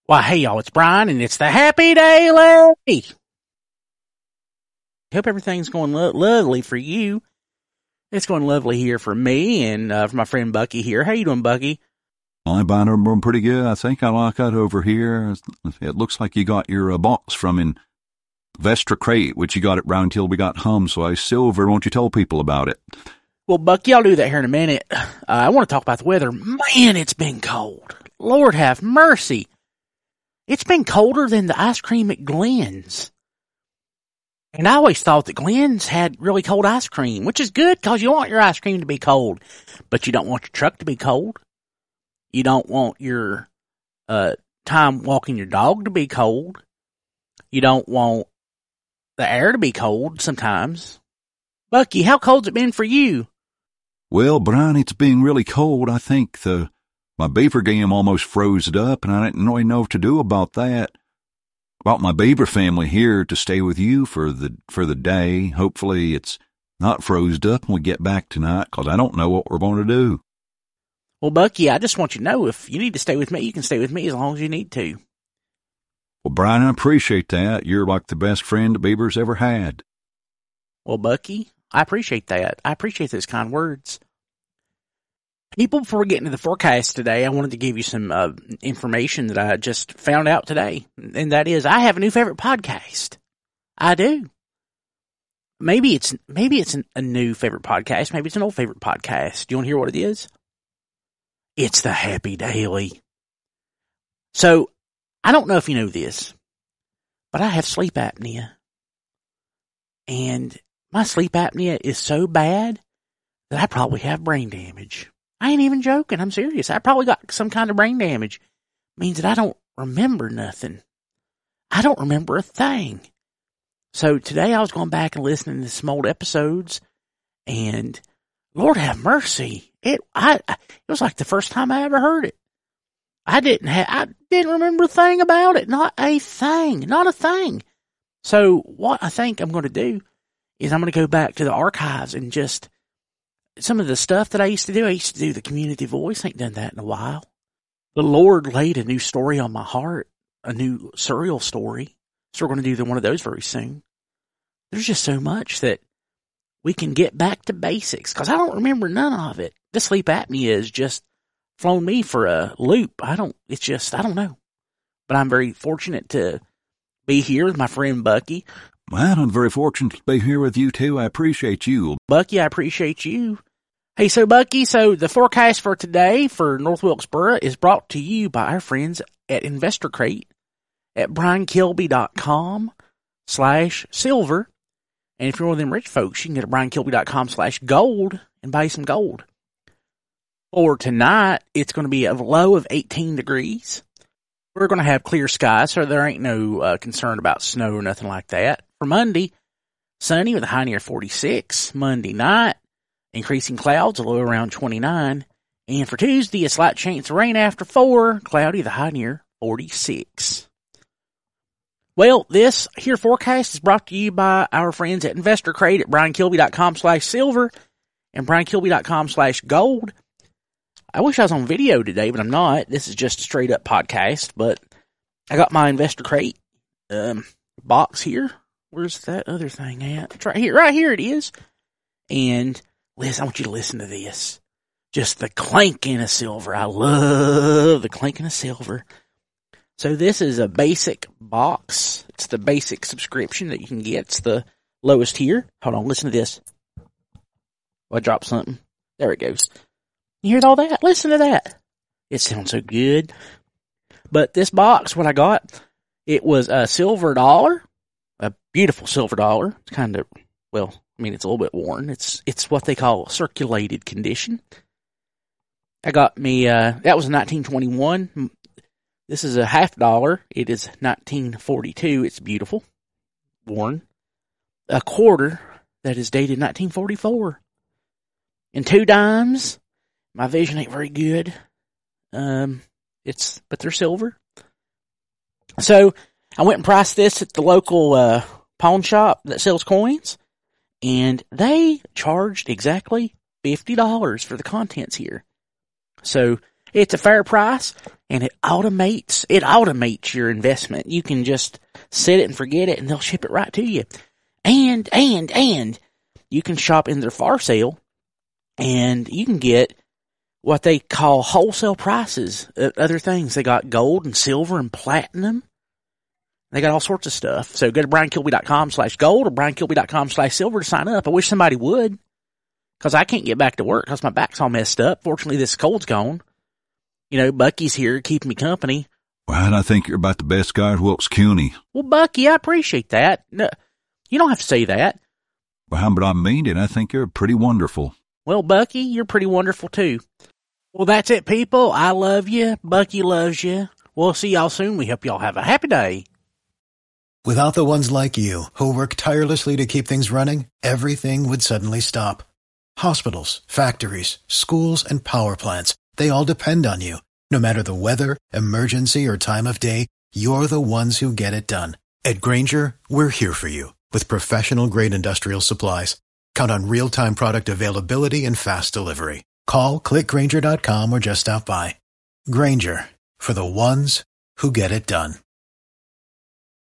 Why, hey y'all, it's Brian, and it's the Happy Daily. Hope everything's going lovely for you. It's going lovely here for me and for my friend Bucky here. How you doing, Bucky? I'm doing pretty good. I think I like that over here. It looks like you got your box from Investor Crate, which you got it round till we got home. So I silver. Won't you tell people about it? Well, Bucky, I'll do that here in a minute. I want to talk about the weather. Man, it's been cold. Lord have mercy. It's been colder than the ice cream at Glenn's. And I always thought that Glenn's had really cold ice cream, which is good because you want your ice cream to be cold, but you don't want your truck to be cold. You don't want your time walking your dog to be cold. You don't want the air to be cold sometimes. Bucky, how cold's it been for you? Well, Brian, it's been really cold. I think my beaver game almost froze it up, and I didn't really know what to do about that. About my beaver family here to stay with you for the day. Hopefully it's not froze up when we get back tonight, because I don't know what we're going to do. Well, Bucky, I just want you to know if you need to stay with me, you can stay with me as long as you need to. Well, Brian, I appreciate that. You're like the best friend the beaver's ever had. Well, Bucky, I appreciate that. I appreciate those kind words. People, before we get into the forecast today, I wanted to give you some information that I just found out today, and that is I have a new favorite podcast. I do. Maybe it's a new favorite podcast. Maybe it's an old favorite podcast. Do you want to hear what it is? It's the Happy Daily. So, I don't know if you know this, but I have sleep apnea. And my sleep apnea is so bad that I probably have brain damage. I ain't even joking. I'm serious. I probably got some kind of brain damage. Means that I don't remember nothing. I don't remember a thing. So today I was going back and listening to some old episodes, and Lord have mercy. It was like the first time I ever heard it. I didn't remember a thing about it. Not a thing. So what I think I'm going to do is I'm going to go back to the archives and just some of the stuff that I used to do the community voice. I ain't done that in a while. The Lord laid a new story on my heart, a new surreal story. So we're going to do one of those very soon. There's just so much that we can get back to basics, because I don't remember none of it. The sleep apnea has just flown me for a loop. I don't know. But I'm very fortunate to be here with my friend Bucky. Well, I'm very fortunate to be here with you too. I appreciate you. Bucky, I appreciate you. Hey, so Bucky, the forecast for today for North Wilkesboro is brought to you by our friends at Investor Crate at briankilby.com/silver. And if you're one of them rich folks, you can get at briankilby.com/gold and buy some gold. For tonight, it's going to be a low of 18 degrees. We're going to have clear skies, so there ain't no concern about snow or nothing like that. For Monday, sunny with a high near 46. Monday night, increasing clouds, a low around 29. And for Tuesday, a slight chance of rain after 4, cloudy with a high near 46. Well, this here forecast is brought to you by our friends at Investor Crate at briankilby.com/silver and briankilby.com/gold. I wish I was on video today, but I'm not. This is just a straight up podcast, but I got my Investor Crate box here. Where's that other thing at? It's right here. Right here it is. And Liz, I want you to listen to this. Just the clanking of silver. I love the clanking of silver. So this is a basic box. It's the basic subscription that you can get. It's the lowest tier. Hold on, listen to this. Oh, I dropped something. There it goes. You hear all that? Listen to that. It sounds so good. But this box, what I got, it was a silver dollar, a beautiful silver dollar. It's kind of, well, I mean, it's a little bit worn. It's what they call circulated condition. I got me, that was 1921. This is a $50. It is 1942. It's beautiful. Worn. A quarter that is dated 1944. And 2 dimes. My vision ain't very good. But they're silver. So I went and priced this at the local pawn shop that sells coins, and they charged exactly $50 for the contents here. So It's a fair price, and it automates your investment. You can just set it and forget it, and they'll ship it right to you. And you can shop in their fire sale, and you can get what they call wholesale prices of other things. They got gold and silver and platinum. They got all sorts of stuff. So go to BrianKilby.com/gold or BrianKilby.com/silver to sign up. I wish somebody would, because I can't get back to work because my back's all messed up. Fortunately, this cold's gone. You know, Bucky's here keeping me company. Well, I think you're about the best guy at Wilkes County. Well, Bucky, I appreciate that. No, you don't have to say that. Well, but I mean it. I think you're pretty wonderful. Well, Bucky, you're pretty wonderful too. Well, that's it, people. I love you. Bucky loves you. We'll see y'all soon. We hope y'all have a happy day. Without the ones like you, who work tirelessly to keep things running, everything would suddenly stop. Hospitals, factories, schools, and power plants, they all depend on you. No matter the weather, emergency, or time of day, you're the ones who get it done. At Grainger, we're here for you with professional-grade industrial supplies. Count on real-time product availability and fast delivery. Call, click Grainger.com, or just stop by. Grainger, for the ones who get it done.